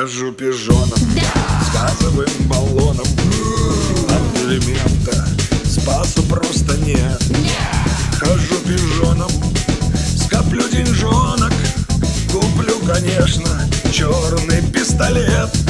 хожу пижоном с газовым баллоном. От элемента спасу просто нет. Хожу пижоном, скоплю деньжонок, куплю, конечно, черный пистолет.